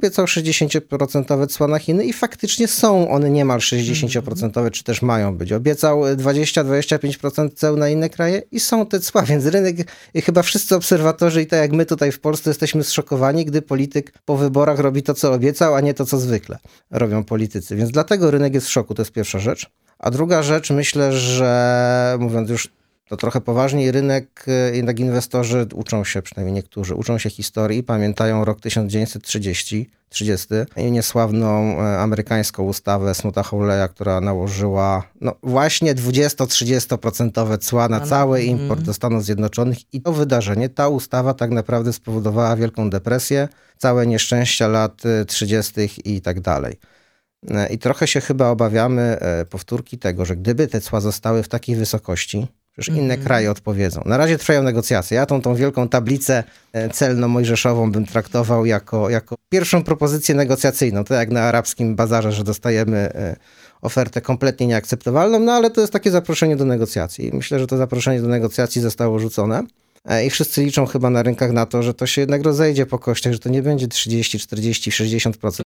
obiecał 60% cła na Chiny i faktycznie są one niemal 60%, czy też mają być. Obiecał 20-25% ceł na inne kraje i są te cła, więc rynek, chyba wszyscy obserwatorzy i tak jak my tutaj w Polsce jesteśmy zszokowani, gdy polityk po wyborach robi to, co obiecał, a nie to, co zwykle robią politycy. Więc dlatego rynek jest w szoku, to jest pierwsza rzecz. A druga rzecz, myślę, że mówiąc już to trochę poważniej, rynek, jednak inwestorzy uczą się, przynajmniej niektórzy, uczą się historii i pamiętają rok 1930 i niesławną amerykańską ustawę Smoota-Hawleya, która nałożyła właśnie 20-30% cła na cały import do Stanów Zjednoczonych i to wydarzenie, ta ustawa tak naprawdę spowodowała Wielką Depresję, całe nieszczęścia lat 30. i tak dalej. I trochę się chyba obawiamy powtórki tego, że gdyby te cła zostały w takiej wysokości, przecież inne kraje odpowiedzą. Na razie trwają negocjacje. Ja tą wielką tablicę celno-mojżeszową bym traktował jako pierwszą propozycję negocjacyjną. To jak na arabskim bazarze, że dostajemy ofertę kompletnie nieakceptowalną, ale to jest takie zaproszenie do negocjacji. Myślę, że to zaproszenie do negocjacji zostało rzucone. I wszyscy liczą chyba na rynkach na to, że to się jednak rozejdzie po kościach, że to nie będzie 30, 40, 60%,